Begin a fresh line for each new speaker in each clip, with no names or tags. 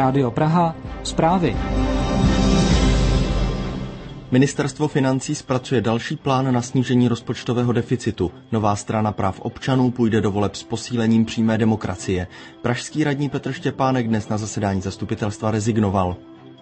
Rádio Praha, zprávy.
Ministerstvo financí zpracuje další plán na snížení rozpočtového deficitu. Nová strana práv občanů půjde do voleb s posílením přímé demokracie. Pražský radní Petr Štěpánek dnes na zasedání zastupitelstva rezignoval.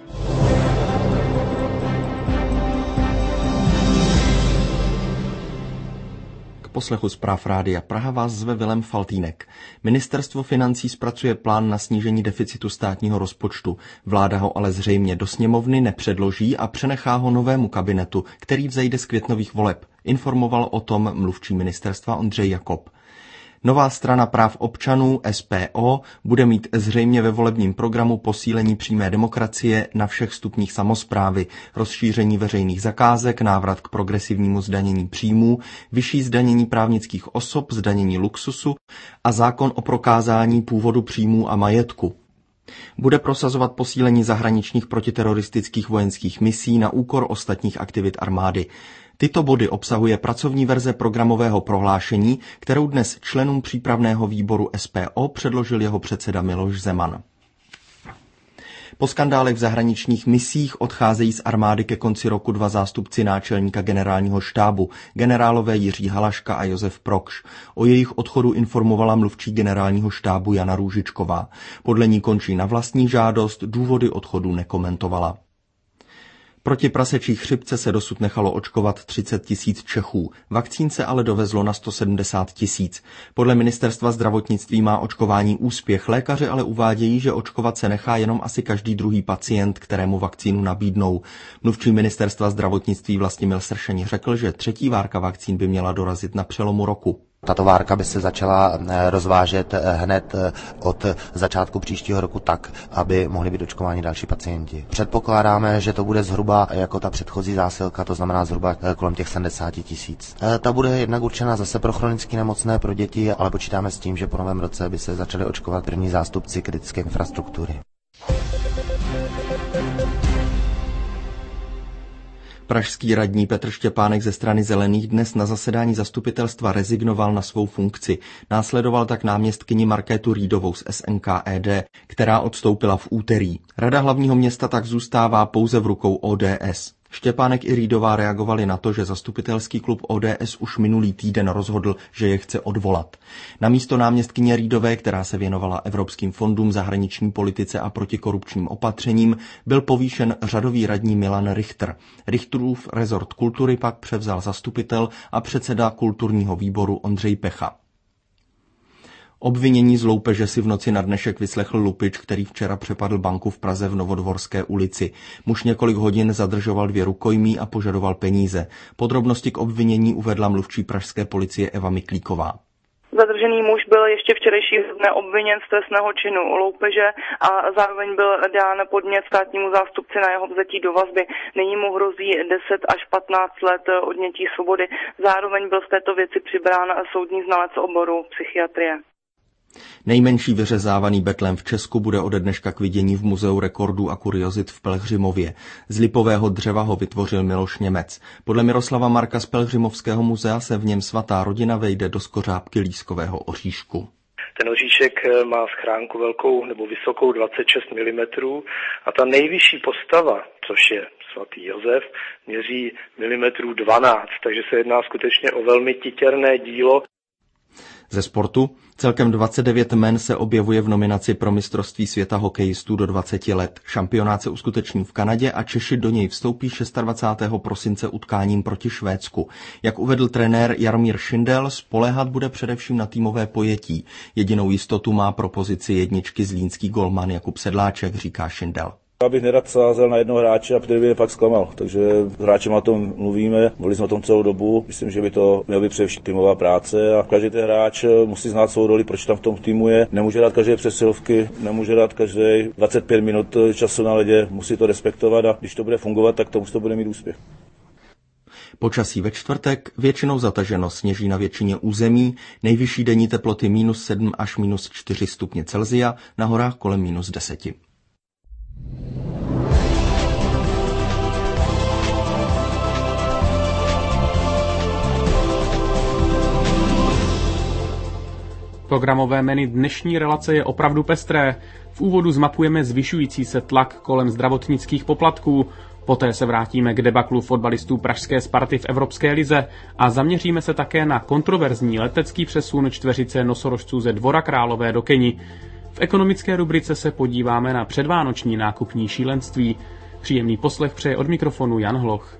Poslechu zpráv Rádia Praha vás zve Vilém Faltýnek. Ministerstvo financí zpracuje plán na snížení deficitu státního rozpočtu. Vláda ho ale zřejmě do sněmovny nepředloží a přenechá ho novému kabinetu, který vzejde z květnových voleb. Informoval o tom mluvčí ministerstva Ondřej Jakob. Nová strana práv občanů SPO bude mít zřejmě ve volebním programu posílení přímé demokracie na všech stupních samosprávy, rozšíření veřejných zakázek, návrat k progresivnímu zdanění příjmů, vyšší zdanění právnických osob, zdanění luxusu a zákon o prokázání původu příjmů a majetku. Bude prosazovat posílení zahraničních protiteroristických vojenských misí na úkor ostatních aktivit armády. Tyto body obsahuje pracovní verze programového prohlášení, kterou dnes členům přípravného výboru SPO předložil jeho předseda Miloš Zeman. Po skandálech v zahraničních misích odcházejí z armády ke konci roku dva zástupci náčelníka generálního štábu, generálové Jiří Halaška a Josef Prokš. O jejich odchodu informovala mluvčí generálního štábu Jana Růžičková. Podle ní končí na vlastní žádost, důvody odchodu nekomentovala. Proti prasečí chřipce se dosud nechalo očkovat 30 000 Čechů. Vakcín se ale dovezlo na 170 000. Podle ministerstva zdravotnictví má očkování úspěch. Lékaři ale uvádějí, že očkovat se nechá jenom asi každý druhý pacient, kterému vakcínu nabídnou. Mluvčí ministerstva zdravotnictví Vlastimil Sršeň řekl, že třetí várka vakcín by měla dorazit na přelomu roku.
Tato várka by se začala rozvážet hned od začátku příštího roku tak, aby mohli být očkováni další pacienti. Předpokládáme, že to bude zhruba jako ta předchozí zásilka, to znamená zhruba kolem těch 70 000. Ta bude jednak určena zase pro chronicky nemocné, pro děti, ale počítáme s tím, že po novém roce by se začali očkovat první zástupci kritické infrastruktury.
Pražský radní Petr Štěpánek ze strany Zelených dnes na zasedání zastupitelstva rezignoval na svou funkci. Následoval tak náměstkyni Markétu Rýdovou z SNKED, která odstoupila v úterý. Rada hlavního města tak zůstává pouze v rukou ODS. Štěpánek i Rýdová reagovali na to, že zastupitelský klub ODS už minulý týden rozhodl, že je chce odvolat. Namísto náměstkyně Rýdové, která se věnovala evropským fondům, zahraniční politice a protikorupčním opatřením, byl povýšen řadový radní Milan Richter. Richterův rezort kultury pak převzal zastupitel a předseda kulturního výboru Ondřej Pecha. Obvinění z loupeže si v noci na dnešek vyslechl lupič, který včera přepadl banku v Praze v Novodvorské ulici. Muž několik hodin zadržoval 2 rukojmí a požadoval peníze. Podrobnosti k obvinění uvedla mluvčí pražské policie Eva Miklíková.
Zadržený muž byl ještě včerejšího dne obviněn z trestného činu loupeže a zároveň byl dán podnět státnímu zástupci na jeho vzetí do vazby. Nyní mu hrozí 10 až 15 let odnětí svobody. Zároveň byl v této věci přibrán soudní znalec oboru psychiatrie.
Nejmenší vyřezávaný betlém v Česku bude ode dneška k vidění v Muzeu rekordů a kuriozit v Pelhřimově. Z lipového dřeva ho vytvořil Miloš Němec. Podle Miroslava Marka z Pelhřimovského muzea se v něm svatá rodina vejde do skořápky lískového oříšku.
Ten oříšek má schránku velkou nebo vysokou 26 mm a ta nejvyšší postava, což je svatý Josef, měří milimetrů 12, takže se jedná skutečně o velmi titěrné dílo.
Ze sportu celkem 29 men se objevuje v nominaci pro mistrovství světa hokejistů do 20 let. Šampionát se uskuteční v Kanadě a Češi do něj vstoupí 26. prosince utkáním proti Švédsku. Jak uvedl trenér Jaromír Šindel, spoléhat bude především na týmové pojetí. Jedinou jistotu má pro pozici jedničky zlínský golman Jakub Sedláček, říká Šindel.
Já bych nerad sázel na jednoho hráče a který by je pak zklamal. Takže s hráčem o tom mluvíme, mluvili jsme o tom celou dobu. Myslím, že by to měla být především týmová práce a každý ten hráč musí znát svou roli, proč tam v tom týmu je. Nemůže dát každý přesilovky, nemůže dát každý 25 minut času na ledě, musí to respektovat a když to bude fungovat, tak to bude mít úspěch.
Počasí ve čtvrtek, většinou zataženo, sněží na většině území, nejvyšší denní teploty -7 až -4 stupně Celsia, na horách kolem -10.
Po
Programové menu dnešní relace je opravdu pestré. V úvodu zmapujeme zvyšující se tlak kolem zdravotnických poplatků. Poté se vrátíme k debaklu fotbalistů pražské Sparty v Evropské lize a zaměříme se také na kontroverzní letecký přesun čtveřice nosorožců ze Dvora Králové do Keni. V ekonomické rubrice se podíváme na předvánoční nákupní šílenství. Příjemný poslech přeje od mikrofonu Jan Hloch.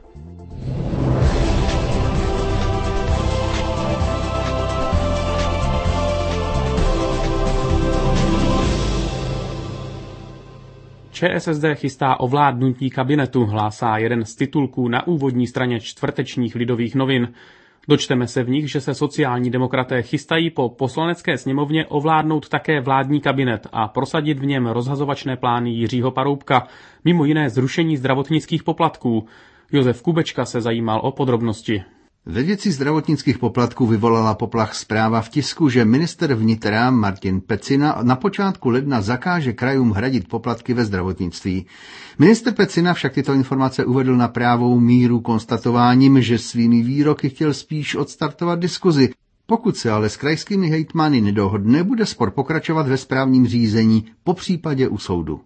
ČSSD chystá ovládnutí kabinetu, hlásá jeden z titulků na úvodní straně čtvrtečních Lidových novin. Dočteme se v nich, že se sociální demokraté chystají po poslanecké sněmovně ovládnout také vládní kabinet a prosadit v něm rozhazovačné plány Jiřího Paroubka, mimo jiné zrušení zdravotnických poplatků. Josef Kubečka se zajímal o podrobnosti.
Ve věci zdravotnických poplatků vyvolala poplach zpráva v tisku, že ministr vnitra Martin Pecina na počátku ledna zakáže krajům hradit poplatky ve zdravotnictví. Ministr Pecina však tyto informace uvedl na právou míru konstatováním, že svými výroky chtěl spíš odstartovat diskuzi. Pokud se ale s krajskými hejtmany nedohodne, bude spor pokračovat ve správním řízení, popřípadě u soudu.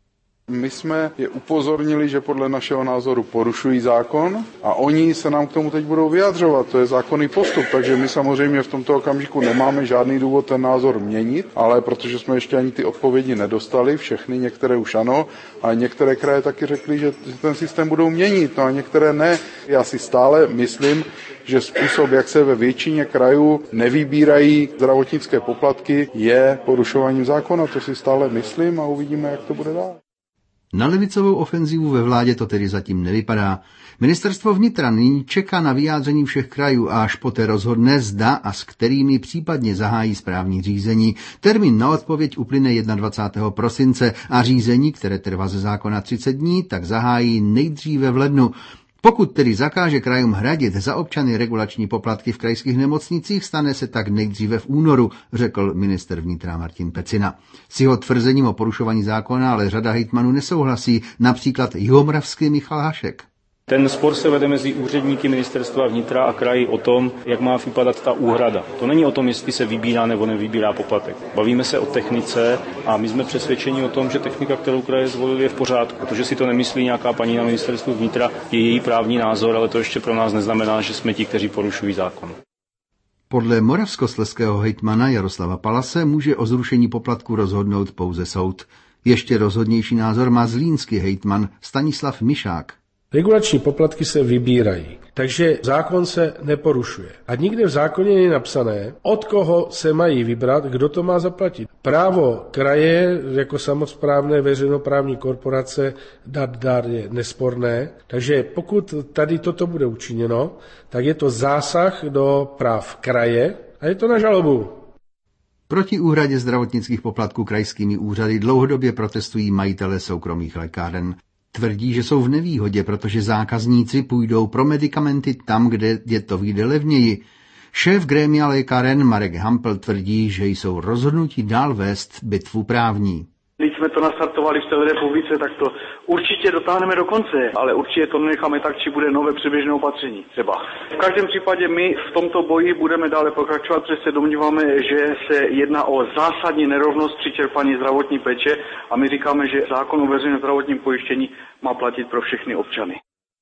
My jsme je upozornili, že podle našeho názoru porušují zákon a oni se nám k tomu teď budou vyjadřovat. To je zákonný postup, takže my samozřejmě v tomto okamžiku nemáme žádný důvod ten názor měnit, ale protože jsme ještě ani ty odpovědi nedostali, všechny, některé už ano, a některé kraje taky řekly, že ten systém budou měnit, no a některé ne. Já si stále myslím, že způsob, jak se ve většině krajů nevybírají zdravotnické poplatky, je porušováním zákona. To si stále myslím a uvidíme, jak to bude dál.
Na levicovou ofenzivu ve vládě to tedy zatím nevypadá. Ministerstvo vnitra nyní čeká na vyjádření všech krajů a až poté rozhodne, zda a s kterými případně zahájí správní řízení. Termín na odpověď uplyne 21. prosince a řízení, které trvá ze zákona 30 dní, tak zahájí nejdříve v lednu. Pokud tedy zakáže krajům hradit za občany regulační poplatky v krajských nemocnicích, stane se tak nejdříve v únoru, řekl ministr vnitra Martin Pecina. S jeho tvrzením o porušování zákona ale řada hejtmanů nesouhlasí, například jihomoravský Michal Hašek.
Ten spor se vede mezi úředníky ministerstva vnitra a kraji o tom, jak má vypadat ta úhrada. To není o tom, jestli se vybírá nebo nevybírá poplatek. Bavíme se o technice a my jsme přesvědčeni o tom, že technika, kterou kraje zvolili, je v pořádku. Protože si to nemyslí nějaká paní na ministerstvu vnitra, je její právní názor, ale to ještě pro nás neznamená, že jsme ti, kteří porušují zákon.
Podle moravskoslezského hejtmana Jaroslava Palase může o zrušení poplatku rozhodnout pouze soud. Ještě rozhodnější názor má zlínský hejtman Stanislav Mišák.
Regulační poplatky se vybírají, takže zákon se neporušuje. A nikde v zákoně není napsané, od koho se mají vybrat, kdo to má zaplatit. Právo kraje jako samosprávné veřejnoprávní korporace dát dar je nesporné, takže pokud tady toto bude učiněno, tak je to zásah do práv kraje a je to na žalobu.
Proti úhradě zdravotnických poplatků krajskými úřady dlouhodobě protestují majitele soukromých lékáren. Tvrdí, že jsou v nevýhodě, protože zákazníci půjdou pro medikamenty tam, kde je to vyjde levněji. Šéf grémia lékáren Marek Hampel tvrdí, že jsou rozhodnutí dál vést bitvu právní.
Když jsme to nastartovali v celé republice, tak to určitě dotáhneme do konce, ale určitě to necháme tak, či bude nové předběžné opatření třeba. V každém případě my v tomto boji budeme dále pokračovat, protože se domníváme, že se jedná o zásadní nerovnost při čerpání zdravotní péče a my říkáme, že zákon o veřejném zdravotním pojištění má platit pro všechny občany.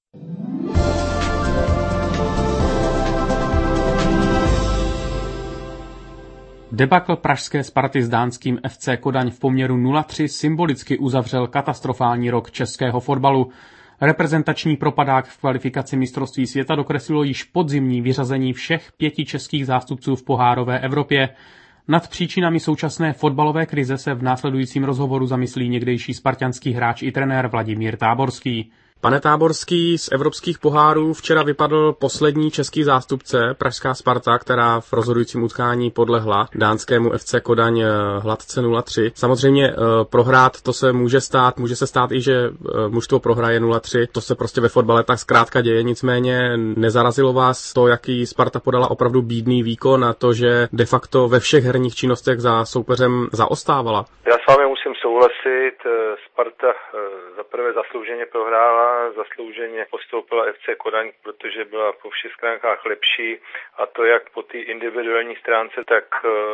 Debakl pražské Sparty s dánským FC Kodaň v poměru 0-3 symbolicky uzavřel katastrofální rok českého fotbalu. Reprezentační propadák v kvalifikaci mistrovství světa dokreslilo již podzimní vyřazení všech 5 českých zástupců v pohárové Evropě. Nad příčinami současné fotbalové krize se v následujícím rozhovoru zamyslí někdejší spartanský hráč i trenér Vladimír Táborský. Pane Táborský, z evropských pohárů včera vypadl poslední český zástupce, pražská Sparta, která v rozhodujícím utkání podlehla dánskému FC Kodaň hladce 0-3. Samozřejmě prohrát to se může se stát i, že mužstvo prohraje 0-3, to se prostě ve fotbale tak zkrátka děje, nicméně nezarazilo vás to, jaký Sparta podala opravdu bídný výkon a to, že de facto ve všech herních činnostech za soupeřem zaostávala?
Já s vámi musím souhlasit, Sparta zaprvé zaslouženě prohrála, zaslouženě postoupila FC Kodaň, protože byla po všech stránkách lepší, a to jak po té individuální stránce, tak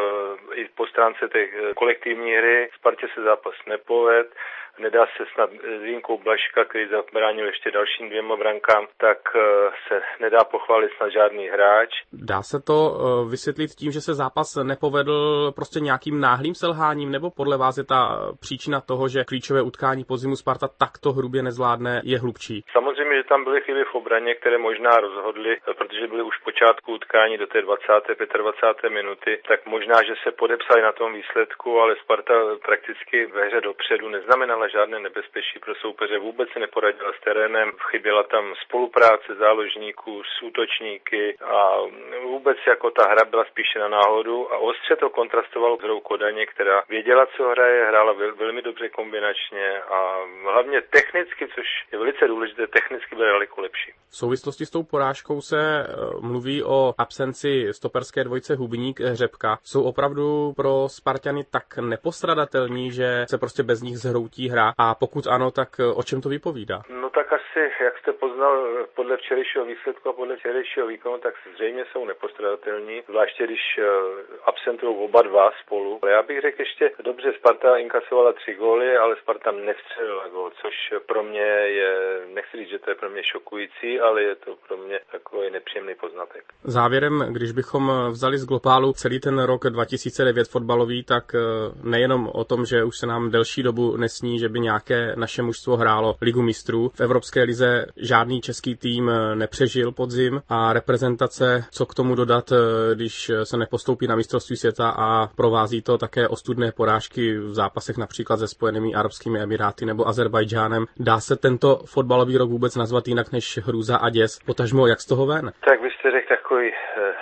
i po stránce té kolektivní hry. Spartě se zápas nepovedl. Nedá se snad s výjimkou Blažka, který zabránil ještě dalším 2 brankám, tak se nedá pochválit snad žádný hráč.
Dá se to vysvětlit tím, že se zápas nepovedl prostě nějakým náhlým selháním, nebo podle vás je ta příčina toho, že klíčové utkání podzimu Sparta takto hrubě nezvládne, je hlubší?
Samozřejmě, že tam byly chyby v obraně, které možná rozhodly, protože byly už v počátku utkání do té 20. 25. minuty, tak možná, že se podepsali na tom výsledku, ale Sparta prakticky ve hře dopředu neznamenala žádné nebezpečí pro soupeře, vůbec se neporadila s terénem, chyběla tam spolupráce záložníků s útočníky a vůbec jako ta hra byla spíše na náhodu a ostře to kontrastovalo s hrou Kodaně, která věděla, co hraje, hrála velmi dobře kombinačně a hlavně technicky, což je velice důležité, technicky byla daleko lepší.
V souvislosti s tou porážkou se mluví o absenci stoperské dvojce Hubník-Řepka. Jsou opravdu pro Sparťany tak nepostradatelní, že se prostě bez nich zhroutí hra? A pokud ano, tak o čem to vypovídá?
No tak asi, jak jste poznal podle včerejšího výsledku a podle včerejšího výkonu, tak zřejmě jsou nepostradatelní, zvláště když absentují oba dva spolu. Ale já bych řekl ještě, dobře, Sparta inkasovala 3 góly, ale Sparta nevstřelila gól, což pro mě je, nechci říct, že to je pro mě šokující, ale je to pro mě takový nepříjemný poznatek.
Závěrem, když bychom vzali z globálu celý ten rok 2009 fotbalový, tak nejenom o tom, že už se nám delší dobu nesní, že by nějaké naše mužstvo hrálo Ligu mistrů. V Evropské lize žádný český tým nepřežil podzim a reprezentace, co k tomu dodat, když se nepostoupí na mistrovství světa a provází to také ostudné porážky v zápasech například se Spojenými arabskými emiráty nebo Azerbajdžánem. Dá se tento fotbalový rok vůbec nazvat jinak než hrůza a děs? Potažmo, jak z toho ven?
Tak vy jste řekl takový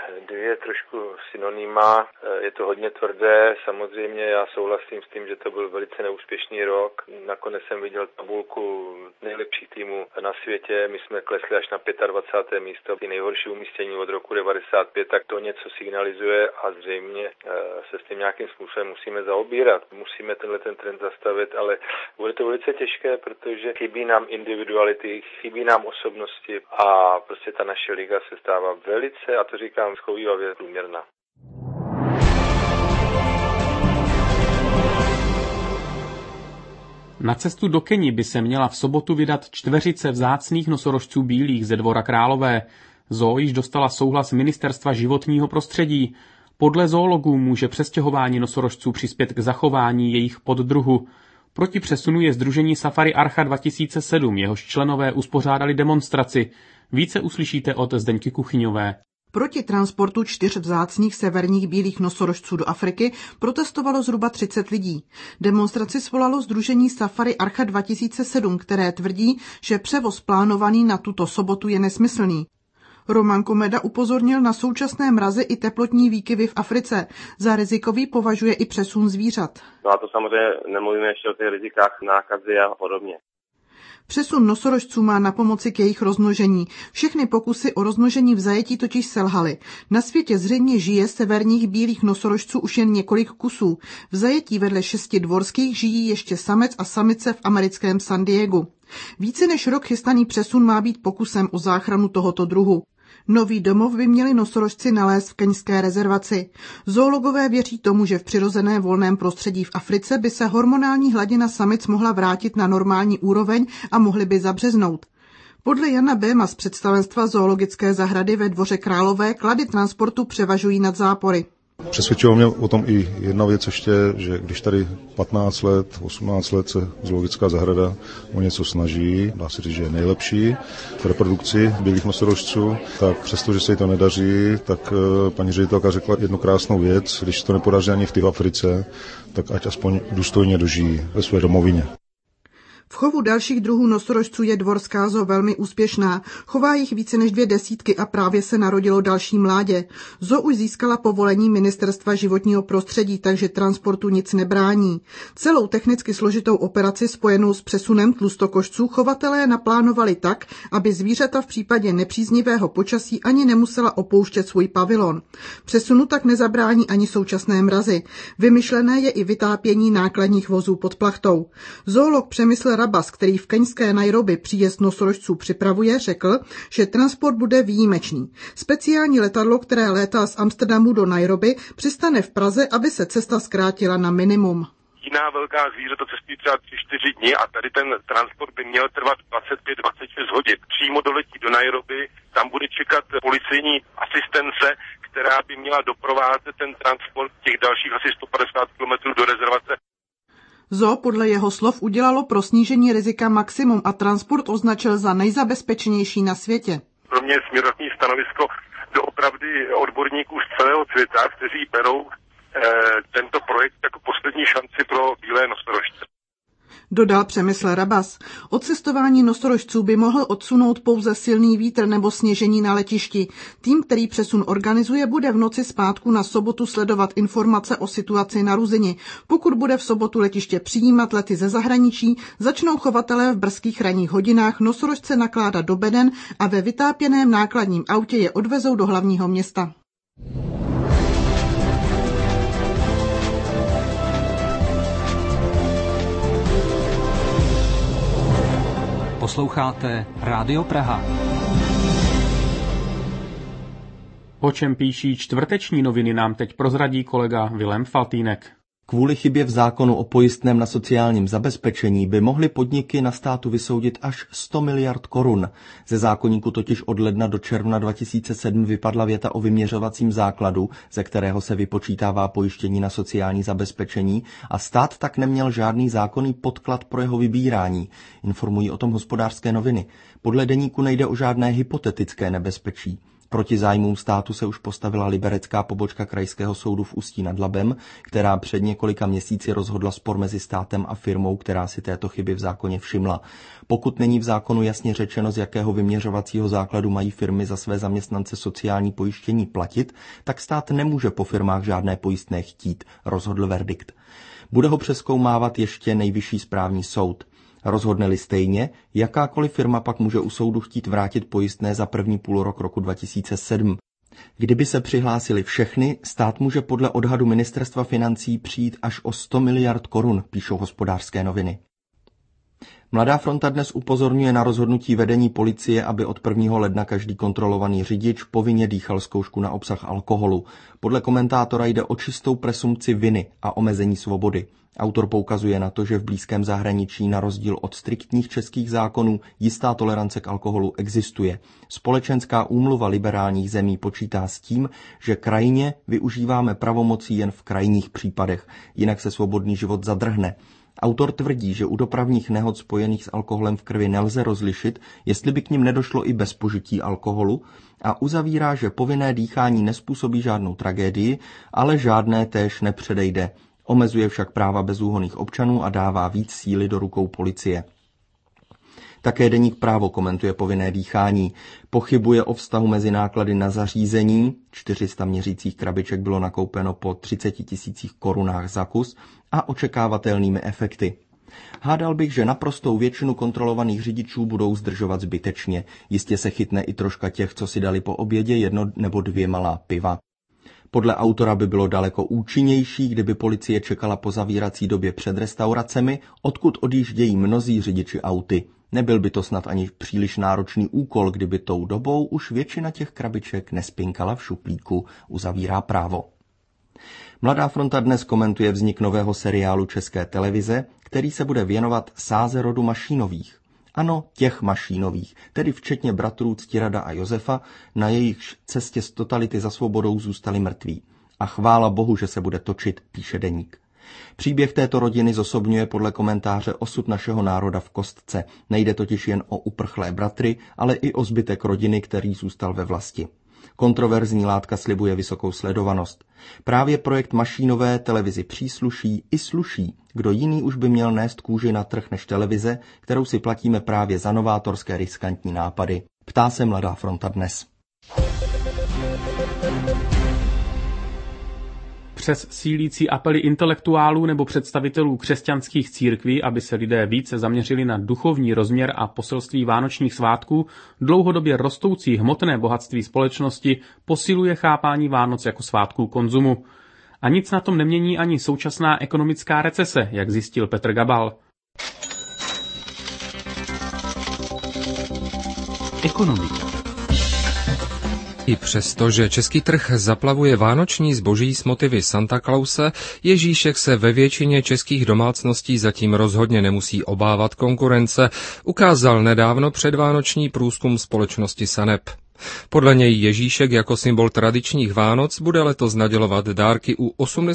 2 trošku synonyma. Je to hodně tvrdé, samozřejmě já souhlasím s tím, že to byl velice neúspěšný rok. Nakonec jsem viděl tabulku nejlepších týmů na světě, my jsme klesli až na 25. místo, ty nejhorší umístění od roku 95, tak to něco signalizuje a zřejmě se s tím nějakým způsobem musíme zaobírat. Musíme ten trend zastavit, ale bude to velice těžké, protože chybí nám individuality, chybí nám osobnosti a prostě ta naše liga se stává velice, a to říkám schovívavě, průměrná.
Na cestu do Keni by se měla v sobotu vydat 4 vzácných nosorožců bílých ze Dvora Králové. Zoo již dostala souhlas Ministerstva životního prostředí. Podle zoologů může přestěhování nosorožců přispět k zachování jejich poddruhu. Proti přesunu je sdružení Safari Archa 2007, jehož členové uspořádali demonstraci. Více uslyšíte od Zdeňky Kuchyňové.
Proti transportu 4 vzácných severních bílých nosorožců do Afriky protestovalo zhruba 30 lidí. Demonstraci svolalo sdružení Safari Archa 2007, které tvrdí, že převoz plánovaný na tuto sobotu je nesmyslný. Roman Komeda upozornil na současné mrazy i teplotní výkyvy v Africe. Za rizikový považuje i přesun zvířat.
No a to samozřejmě nemluvíme ještě o těch rizikách nákazy a podobně.
Přesun nosorožců má na pomoci k jejich rozmnožení. Všechny pokusy o rozmnožení v zajetí totiž selhaly. Na světě zřejmě žije severních bílých nosorožců už jen několik kusů. V zajetí vedle 6 dvorských žijí ještě samec a samice v americkém San Diegu. Více než rok chystaný přesun má být pokusem o záchranu tohoto druhu. Nový domov by měli nosorožci nalézt v keňské rezervaci. Zoologové věří tomu, že v přirozené volném prostředí v Africe by se hormonální hladina samic mohla vrátit na normální úroveň a mohly by zabřeznout. Podle Jana Béma z představenstva zoologické zahrady ve Dvoře Králové klady transportu převažují nad zápory.
Přesvědčilo mě o tom i jedna věc ještě, že když tady 15 let, 18 let se zoologická zahrada o něco snaží, dá se říct, že je nejlepší v reprodukci bílých nosorožců, tak přestože se jí to nedaří, tak paní ředitelka řekla jednu krásnou věc, když to nepodaří ani v té Africe, tak ať aspoň důstojně dožijí ve své domovině.
V chovu dalších druhů nosorožců je dvorská zoo velmi úspěšná. Chová jich více než 200 a právě se narodilo další mládě. Zoo už získala povolení Ministerstva životního prostředí, takže transportu nic nebrání. Celou technicky složitou operaci spojenou s přesunem tlustokošců chovatelé naplánovali tak, aby zvířata v případě nepříznivého počasí ani nemusela opouštět svůj pavilon. Přesunu tak nezabrání ani současné mrazy. Vymyšlené je i vytápění nákladních vozů pod plachtou. Zoolog Přemysl Rabas, který v keňské Nairobi příjezd nosorožců připravuje, řekl, že transport bude výjimečný. Speciální letadlo, které létá z Amsterdamu do Nairobi, přistane v Praze, aby se cesta zkrátila na minimum.
Jiná velká zvířata cestují třeba 3-4 dny a tady ten transport by měl trvat 25-26 hodin. Přímo doletí do Nairobi, tam bude čekat policejní asistence, která by měla doprovázet ten transport těch dalších asi 150 km do rezervace.
Zoo podle jeho slov udělalo pro snížení rizika maximum a transport označil za nejzabezpečenější na světě.
Pro mě je směrodatné stanovisko doopravdy odborníků z celého světa, kteří berou tento projekt jako poslední šanci pro bílé nosorožce.
Dodal Přemysl Rabas. Odcestování nosorožců by mohl odsunout pouze silný vítr nebo sněžení na letišti. Tým, který přesun organizuje, bude v noci z pátku na sobotu sledovat informace o situaci na Ruzini. Pokud bude v sobotu letiště přijímat lety ze zahraničí, začnou chovatelé v brzkých ranních hodinách nosorožce nakládat do beden a ve vytápěném nákladním autě je odvezou do hlavního města.
Posloucháte Rádio Praha.
O čem píší čtvrteční noviny, nám teď prozradí kolega Vilém Faltýnek.
Kvůli chybě v zákonu o pojistném na sociálním zabezpečení by mohly podniky na státu vysoudit až 100 miliard korun. Ze zákoníku totiž od ledna do června 2007 vypadla věta o vyměřovacím základu, ze kterého se vypočítává pojištění na sociální zabezpečení, a stát tak neměl žádný zákonný podklad pro jeho vybírání. Informují o tom Hospodářské noviny. Podle deníku nejde o žádné hypotetické nebezpečí. Proti zájmům státu se už postavila liberecká pobočka Krajského soudu v Ústí nad Labem, která před několika měsíci rozhodla spor mezi státem a firmou, která si této chyby v zákoně všimla. Pokud není v zákonu jasně řečeno, z jakého vyměřovacího základu mají firmy za své zaměstnance sociální pojištění platit, tak stát nemůže po firmách žádné pojistné chtít, rozhodl verdikt. Bude ho přezkoumávat ještě Nejvyšší správní soud. Rozhodne-li stejně, jakákoliv firma pak může u soudu chtít vrátit pojistné za první půlrok roku 2007. Kdyby se přihlásili všechny, stát může podle odhadu Ministerstva financí přijít až o 100 miliard korun, píšou Hospodářské noviny. Mladá fronta dnes upozorňuje na rozhodnutí vedení policie, aby od 1. ledna každý kontrolovaný řidič povinně dýchal zkoušku na obsah alkoholu. Podle komentátora jde o čistou presumpci viny a omezení svobody. Autor poukazuje na to, že v blízkém zahraničí na rozdíl od striktních českých zákonů jistá tolerance k alkoholu existuje. Společenská úmluva liberálních zemí počítá s tím, že krajně využíváme pravomocí jen v krajních případech, jinak se svobodný život zadrhne. Autor tvrdí, že u dopravních nehod spojených s alkoholem v krvi nelze rozlišit, jestli by k nim nedošlo i bez požití alkoholu, a uzavírá, že povinné dýchání nezpůsobí žádnou tragédii, ale žádné též nepředejde. Omezuje však práva bezúhonných občanů a dává víc síly do rukou policie. Také deník Právo komentuje povinné dýchání. Pochybuje o vztahu mezi náklady na zařízení, 400 měřících krabiček bylo nakoupeno po 30 000 korunách za kus, a očekávatelnými efekty. Hádal bych, že naprostou většinu kontrolovaných řidičů budou zdržovat zbytečně. Jistě se chytne i troška těch, co si dali po obědě 1 nebo 2 malá piva. Podle autora by bylo daleko účinnější, kdyby policie čekala po zavírací době před restauracemi, odkud odjíždějí mnozí řidiči auty. Nebyl by to snad ani příliš náročný úkol, kdyby tou dobou už většina těch krabiček nespinkala v šuplíku, uzavírá Právo. Mladá fronta dnes komentuje vznik nového seriálu České televize, který se bude věnovat sáze rodu Mašínových. Ano, těch Mašínových, tedy včetně bratrů Ctirada a Josefa, na jejichž cestě z totality za svobodou zůstali mrtví. A chvála Bohu, že se bude točit, píše deník. Příběh této rodiny zosobňuje podle komentáře osud našeho národa v kostce. Nejde totiž jen o uprchlé bratry, ale i o zbytek rodiny, který zůstal ve vlasti. Kontroverzní látka slibuje vysokou sledovanost. Právě projekt Mašínové televizi přísluší i sluší. Kdo jiný už by měl nést kůži na trh než televize, kterou si platíme právě za novátorské riskantní nápady. Ptá se Mladá fronta dnes.
Přes sílící apely intelektuálů nebo představitelů křesťanských církví, aby se lidé více zaměřili na duchovní rozměr a poselství vánočních svátků, dlouhodobě rostoucí hmotné bohatství společnosti posiluje chápání Vánoc jako svátků konzumu. A nic na tom nemění ani současná ekonomická recese, jak zjistil Petr Gabal.
Ekonomika.
I přesto, že český trh zaplavuje vánoční zboží s motivy Santa Clause, Ježíšek se ve většině českých domácností zatím rozhodně nemusí obávat konkurence, ukázal nedávno předvánoční průzkum společnosti SANEP. Podle něj Ježíšek jako symbol tradičních Vánoc bude letos nadělovat dárky u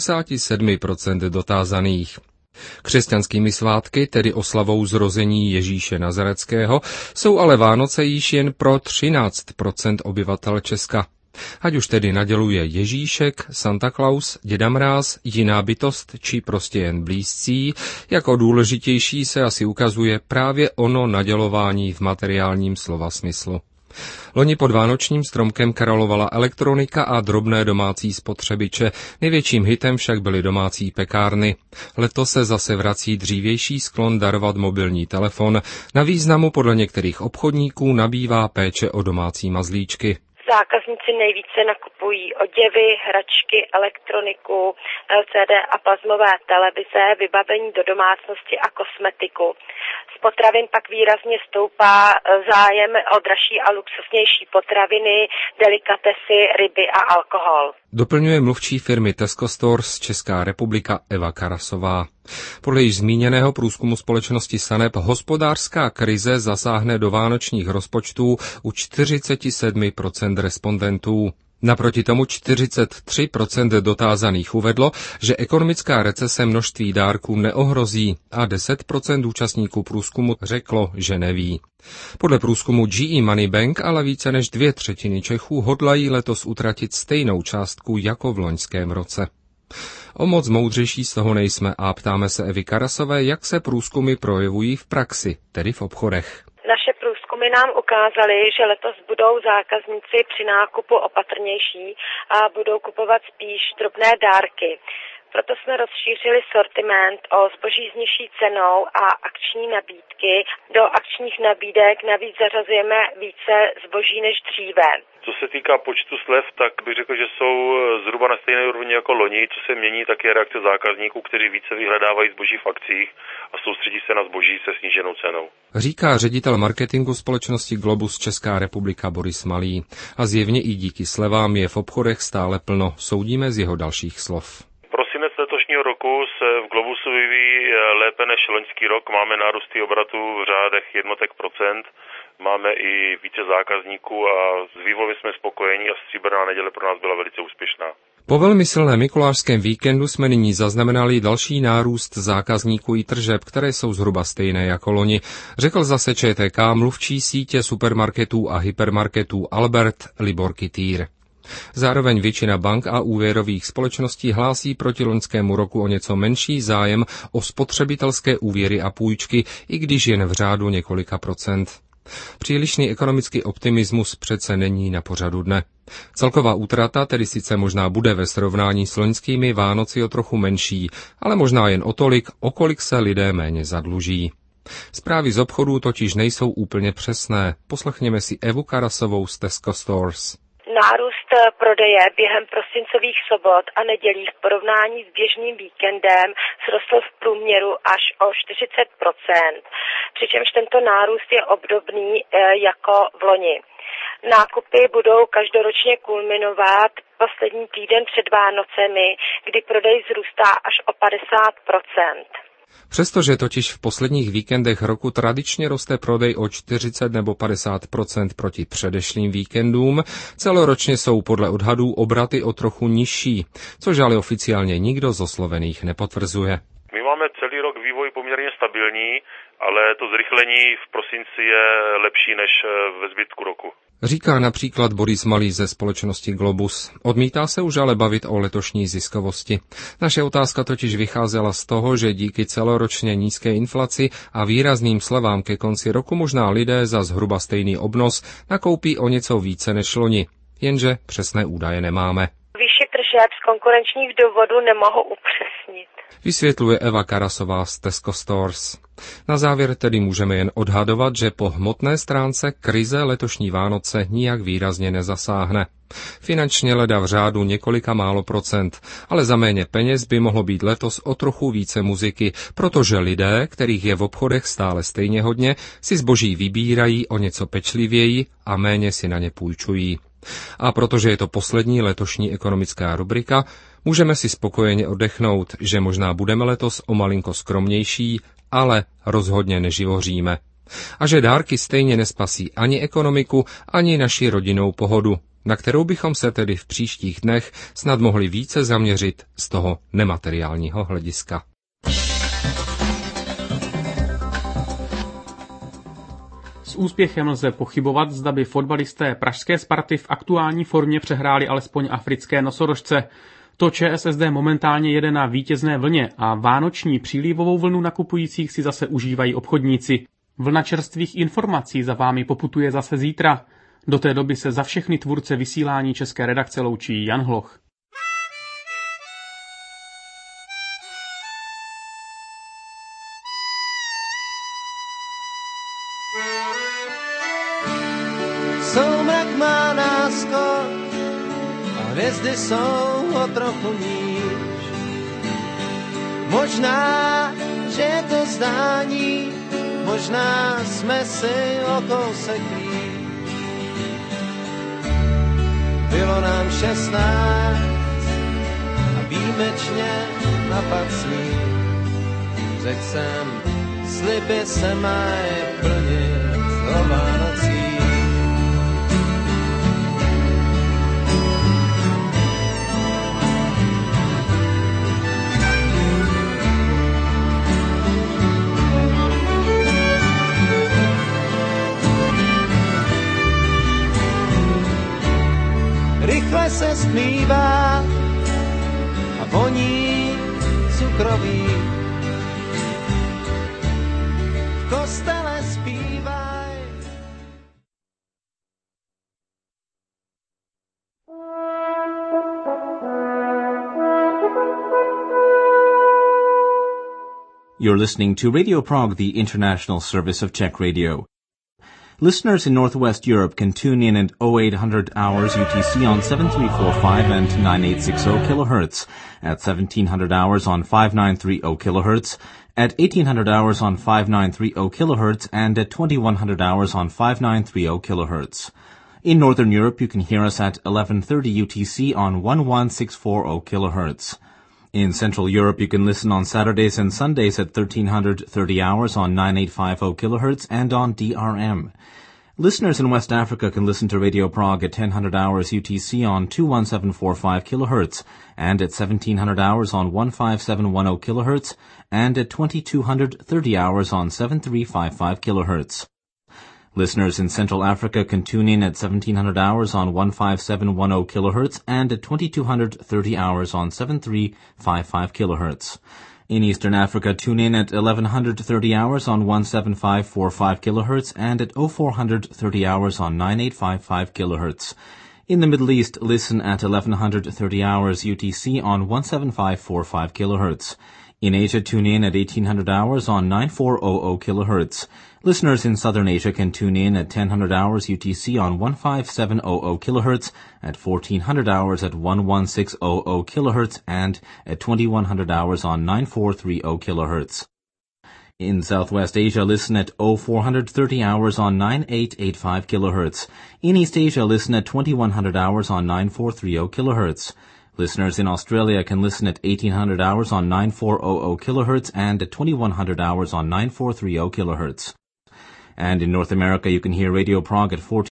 87% dotázaných. Křesťanskými svátky, tedy oslavou zrození Ježíše Nazareckého, jsou ale Vánoce již jen pro 13% obyvatel Česka. Ať už tedy naděluje Ježíšek, Santa Claus, Děda Mráz, jiná bytost či prostě jen blízcí, jako důležitější se asi ukazuje právě ono nadělování v materiálním slova smyslu. Loni pod vánočním stromkem karolovala elektronika a drobné domácí spotřebiče, největším hitem však byly domácí pekárny. Letos se zase vrací dřívější sklon darovat mobilní telefon, na významu podle některých obchodníků nabývá péče o domácí mazlíčky.
Zákazníci nejvíce nakupují oděvy, hračky, elektroniku, LCD a plazmové televize, vybavení do domácnosti a kosmetiku. Z potravin pak výrazně stoupá zájem o dražší a luxusnější potraviny, delikatesy, ryby a alkohol.
Doplňuje mluvčí firmy Tesco Stores Česká republika Eva Karasová. Podle již zmíněného průzkumu společnosti SANEP hospodářská krize zasáhne do vánočních rozpočtů u 47% respondentů. Naproti tomu 43% dotázaných uvedlo, že ekonomická recese množství dárků neohrozí a 10% účastníků průzkumu řeklo, že neví. Podle průzkumu GE Money Bank ale více než 2/3 Čechů hodlají letos utratit stejnou částku jako v loňském roce. O moc moudřejší z toho nejsme a ptáme se Evy Karasové, jak se průzkumy projevují v praxi, tedy v obchodech.
Naše průzkumy nám ukázaly, že letos budou zákazníci při nákupu opatrnější a budou kupovat spíš drobné dárky. Proto jsme rozšířili sortiment o zboží s nižší cenou a akční nabídky. Do akčních nabídek navíc zařazujeme více zboží než dříve.
Co se týká počtu slev, tak bych řekl, že jsou zhruba na stejné úrovni jako loni. Co se mění, tak je reakce zákazníků, kteří více vyhledávají zboží v akcích a soustředí se na zboží se sníženou cenou.
Říká ředitel marketingu společnosti Globus Česká republika Boris Malý. A zjevně i díky slevám je v obchodech stále plno. Soudíme z jeho dalších slov.
Prosinec letošního roku se v Globusu vyvíjí lépe než loňský rok. Máme nárůsty obratu v řádech jednotek procent. Máme i více zákazníků a z vývoje jsme spokojení a stříbrná neděle pro nás byla velice úspěšná.
Po velmi silném mikulášském víkendu jsme nyní zaznamenali další nárůst zákazníků i tržeb, které jsou zhruba stejné jako loni, řekl zase ČTK mluvčí sítě supermarketů a hypermarketů Albert Libor Kytýr. Zároveň většina bank a úvěrových společností hlásí proti loňskému roku o něco menší zájem o spotřebitelské úvěry a půjčky, i když jen v řádu několika procent. Přílišný ekonomický optimismus přece není na pořadu dne. Celková útrata tedy sice možná bude ve srovnání s loňskými Vánoci o trochu menší, ale možná jen o tolik, o kolik se lidé méně zadluží. Zprávy z obchodů totiž nejsou úplně přesné. Poslechněme si Evu Karasovou z Tesco Stores.
Nárůst prodeje během prosincových sobot a nedělí v porovnání s běžným víkendem vzrostl v průměru až o 40%, přičemž tento nárůst je obdobný jako v loni. Nákupy budou každoročně kulminovat poslední týden před Vánocemi, kdy prodej vzrůstá až o 50%.
Přestože totiž v posledních víkendech roku tradičně roste prodej o 40 nebo 50% proti předešlým víkendům, celoročně jsou podle odhadů obraty o trochu nižší, což ale oficiálně nikdo z oslovených nepotvrzuje.
My máme celý rok vývoj poměrně
poměrně stabilní, ale to zrychlení v prosinci je lepší než ve zbytku roku.
Říká například Boris Malý ze společnosti Globus. Odmítá se už ale bavit o letošní ziskovosti. Naše otázka totiž vycházela z toho, že díky celoročně nízké inflaci a výrazným slevám ke konci roku možná lidé za zhruba stejný obnos nakoupí o něco více než loni. Jenže přesné údaje nemáme.
Výši tržeb z konkurenčních důvodů nemohu upřesnit.
Vysvětluje Eva Karasová z Tesco Stores. Na závěr tedy můžeme jen odhadovat, že po hmotné stránce krize letošní Vánoce nijak výrazně nezasáhne. Finančně leda v řádu několika málo procent, ale za méně peněz by mohlo být letos o trochu více muziky, protože lidé, kterých je v obchodech stále stejně hodně, si zboží vybírají o něco pečlivěji a méně si na ně půjčují. A protože je to poslední letošní ekonomická rubrika, můžeme si spokojeně oddechnout, že možná budeme letos o malinko skromnější, ale rozhodně neživoříme. A že dárky stejně nespasí ani ekonomiku, ani naši rodinnou pohodu, na kterou bychom se tedy v příštích dnech snad mohli více zaměřit z toho nemateriálního hlediska.
S úspěchem lze pochybovat, zda by fotbalisté pražské Sparty v aktuální formě přehráli alespoň africké nosorožce. To ČSSD momentálně jede na vítězné vlně a vánoční přílivovou vlnu nakupujících si zase užívají obchodníci. Vlna čerstvých informací za vámi poputuje zase zítra. Do té doby se za všechny tvůrce vysílání české redakce loučí Jan Hloch.
Soumrak má náskok a hvězdy jsou o trochu níž. Možná, že je to zdání, možná jsme si o kousek blíž. Bylo nám 16 a výjimečně napad sníh. Řekl jsem, sliby se mají plnit do Vánocí. Rychle se stmívá a voní cukroví. V kostele zpívaj.
You're listening to Radio Prague, the international service of Czech Radio. Listeners in Northwest Europe can tune in at 0800 hours UTC on 7345 and 9860 kHz, at 1700 hours on 5930 kHz, at 1800 hours on 5930 kHz, and at 2100 hours on 5930 kHz. In Northern Europe, you can hear us at 1130 UTC on 11640 kHz. In Central Europe, you can listen on Saturdays and Sundays at 1330 hours on 9850 kHz and on DRM. Listeners in West Africa can listen to Radio Prague at 1000 hours UTC on 21745 kHz and at 1700 hours on 15710 kHz and at 2230 hours on 7355 kHz. Listeners in Central Africa can tune in at 1700 hours on 15710 kHz and at 2230 hours on 7355 kHz. In Eastern Africa, tune in at 1130 hours on 17545 kHz and at 0430 hours on 9855 kHz. In the Middle East, listen at 1130 hours UTC on 17545 kHz. In Asia, tune in at 1800 hours on 9400 kHz. Listeners in Southern Asia can tune in at 1000 hours UTC on 15700 kHz, at 1400 hours at 11600 kHz, and at 2100 hours on 9430 kHz. In Southwest Asia, listen at 0430 hours on 9885 kHz. In East Asia, listen at 2100 hours on 9430 kHz. Listeners in Australia can listen at 1800 hours on 9400 kHz and at 2100 hours on 9430 kHz. And in North America, you can hear Radio Prague at 14